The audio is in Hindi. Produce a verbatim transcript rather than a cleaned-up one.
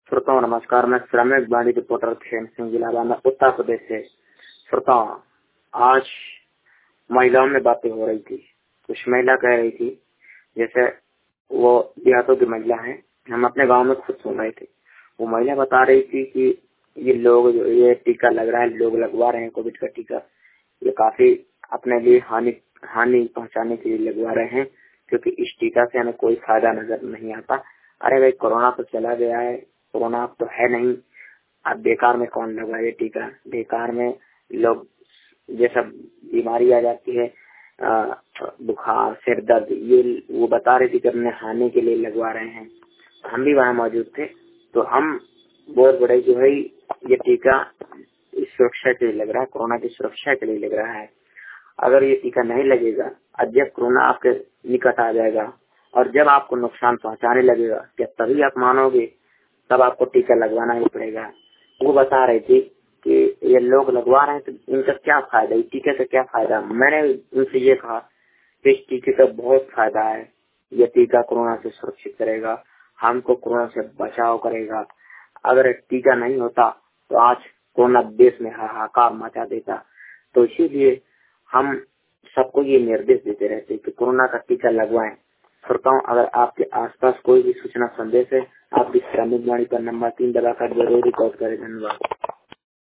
श्रोताओं नमस्कार, मैं श्रमिक बाणी रिपोर्टर खेम सिंह जिला उत्तर प्रदेश से। श्रोताओं, आज महिलाओं में बातें हो रही थी। कुछ महिला कह रही थी, जैसे वो देहातों की महिला है, हम अपने गांव में खुद सुन रहे थे। वो महिला बता रही थी कि ये लोग ये टीका लग रहा है, लोग लगवा रहे हैं कोविड का टीका, ये काफी अपने लिए हानि हानि पहुंचाने के लिए लगवा रहे हैं, क्योंकि इस टीका से हमें कोई फायदा नजर नहीं आता। अरे भाई, कोरोना तो चला गया है, कोरोना तो है नहीं, अब बेकार में कौन लगवाए टीका। बेकार में लोग जैसा बीमारी आ जाती है, आ, बुखार, सिर दर्द, ये वो बता रही थी कि अपने हानि के लिए लगवा रहे हैं। हम भी वहाँ मौजूद थे, तो हम बहुत बड़े जो है ये टीका इस सुरक्षा के लिए लग रहा है, कोरोना की सुरक्षा के लिए लग रहा है। अगर ये टीका नहीं लगेगा और जब कोरोना आपके निकट आ जाएगा और जब आपको नुकसान पहुंचाने लगेगा, क्या तभी आप मानोगे? तब आपको टीका लगवाना ही पड़ेगा। वो बता रही थी कि ये लोग लगवा रहे हैं तो इनका क्या फायदा, इस टीके का क्या फायदा। मैंने उनसे ये कहा कि इस टीके का बहुत फायदा है। ये टीका कोरोना से सुरक्षित करेगा, हमको कोरोना से बचाव करेगा। अगर टीका नहीं होता तो आज कोरोना देश में हाहाकार मचा देता। तो इसीलिए हम सबको ये निर्देश देते रहते हैं कि कोरोना का टीका लगवाएं। श्रोताओं, अगर आपके आसपास कोई भी सूचना संदेश है, आप इस श्रमिक वाणी पर नंबर तीन दबाकर जरूर रिकॉर्ड करें। धन्यवाद।